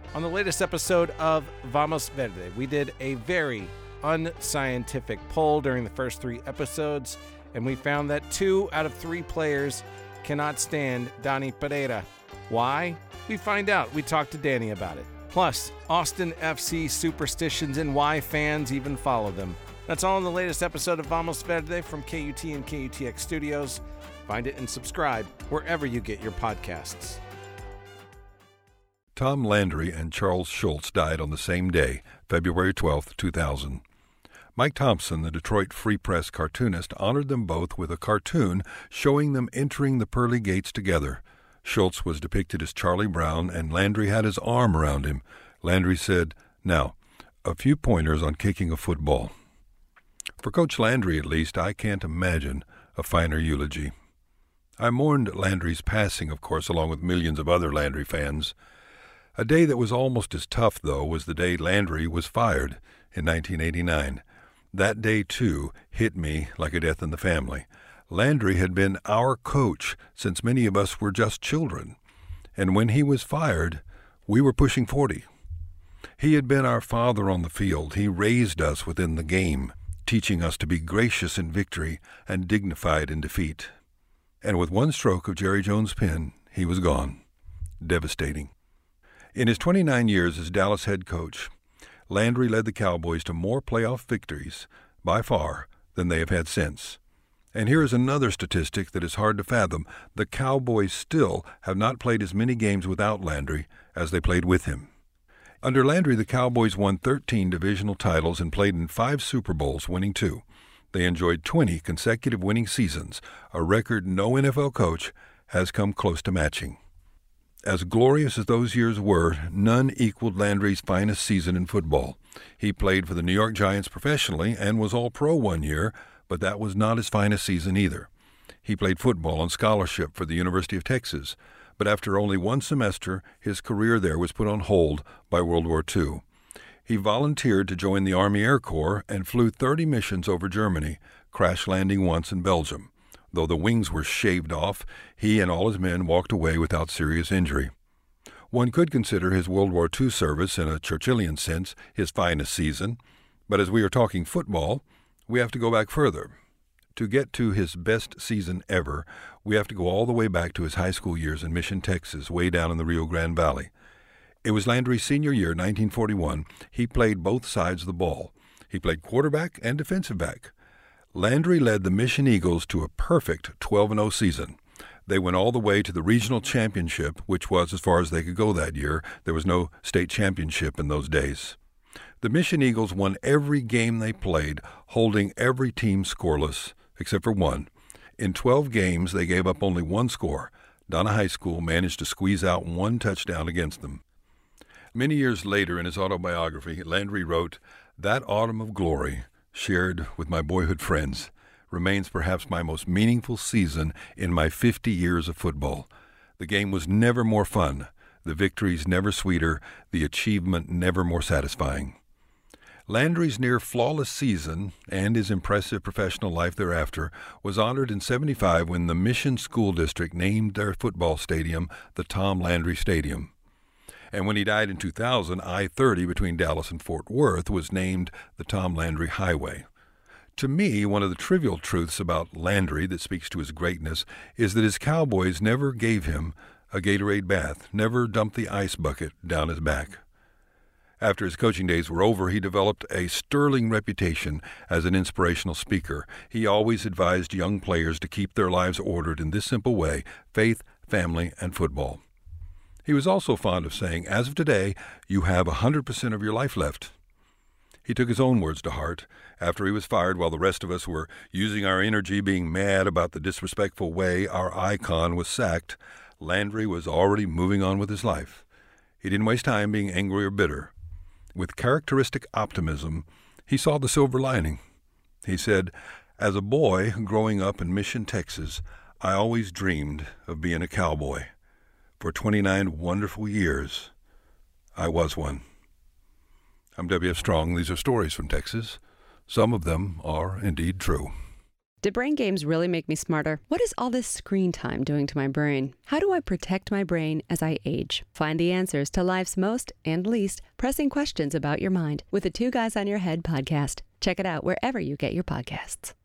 On the latest episode of Vamos Verde, we did a very unscientific poll during the first 3 episodes, and we found that 2 out of 3 players cannot stand Dani Pereira. Why? We find out. We talked to Danny about it. Plus, Austin FC superstitions and why fans even follow them. That's all in the latest episode of Vamos Verde from KUT and KUTX Studios. Find it and subscribe wherever you get your podcasts. Tom Landry and Charles Schulz died on the same day, February 12, 2000. Mike Thompson, the Detroit Free Press cartoonist, honored them both with a cartoon showing them entering the pearly gates together. Schulz was depicted as Charlie Brown, and Landry had his arm around him. Landry said, "Now, a few pointers on kicking a football." For Coach Landry, at least, I can't imagine a finer eulogy. I mourned Landry's passing, of course, along with millions of other Landry fans. A day that was almost as tough, though, was the day Landry was fired in 1989. That day, too, hit me like a death in the family. Landry had been our coach since many of us were just children, and when he was fired, we were pushing 40. He had been our father on the field. He raised us within the game, teaching us to be gracious in victory and dignified in defeat. And with one stroke of Jerry Jones' pen, he was gone. Devastating. In his 29 years as Dallas head coach, Landry led the Cowboys to more playoff victories, by far, than they have had since. And here is another statistic that is hard to fathom. The Cowboys still have not played as many games without Landry as they played with him. Under Landry, the Cowboys won 13 divisional titles and played in 5 Super Bowls, winning 2. They enjoyed 20 consecutive winning seasons, a record no NFL coach has come close to matching. As glorious as those years were, none equaled Landry's finest season in football. He played for the New York Giants professionally and was All-Pro one year, but that was not his finest season either. He played football on scholarship for the University of Texas, but after only one semester, his career there was put on hold by World War II. He volunteered to join the Army Air Corps and flew 30 missions over Germany, crash landing once in Belgium. Though the wings were shaved off, he and all his men walked away without serious injury. One could consider his World War II service, in a Churchillian sense, his finest season. But as we are talking football, we have to go back further. To get to his best season ever, we have to go all the way back to his high school years in Mission, Texas, way down in the Rio Grande Valley. It was Landry's senior year, 1941. He played both sides of the ball. He played quarterback and defensive back. Landry led the Mission Eagles to a perfect 12-0 season. They went all the way to the regional championship, which was as far as they could go that year. There was no state championship in those days. The Mission Eagles won every game they played, holding every team scoreless, except for one. In 12 games, they gave up only 1 score. Donna High School managed to squeeze out 1 touchdown against them. Many years later, in his autobiography, Landry wrote, "That autumn of glory, shared with my boyhood friends, remains perhaps my most meaningful season in my 50 years of football. The game was never more fun, the victories never sweeter, the achievement never more satisfying." Landry's near-flawless season and his impressive professional life thereafter was honored in '75 when the Mission School District named their football stadium the Tom Landry Stadium. And when he died in 2000, I-30 between Dallas and Fort Worth was named the Tom Landry Highway. To me, one of the trivial truths about Landry that speaks to his greatness is that his Cowboys never gave him a Gatorade bath, never dumped the ice bucket down his back. After his coaching days were over, he developed a sterling reputation as an inspirational speaker. He always advised young players to keep their lives ordered in this simple way: faith, family, and football. He was also fond of saying, "As of today, you have 100% of your life left." He took his own words to heart. After he was fired, while the rest of us were using our energy being mad about the disrespectful way our icon was sacked, Landry was already moving on with his life. He didn't waste time being angry or bitter. With characteristic optimism, he saw the silver lining. He said, "As a boy growing up in Mission, Texas, I always dreamed of being a cowboy. For 29 wonderful years, I was one." I'm W.F. Strong. These are stories from Texas. Some of them are indeed true. Do brain games really make me smarter? What is all this screen time doing to my brain? How do I protect my brain as I age? Find the answers to life's most and least pressing questions about your mind with the Two Guys on Your Head podcast. Check it out wherever you get your podcasts.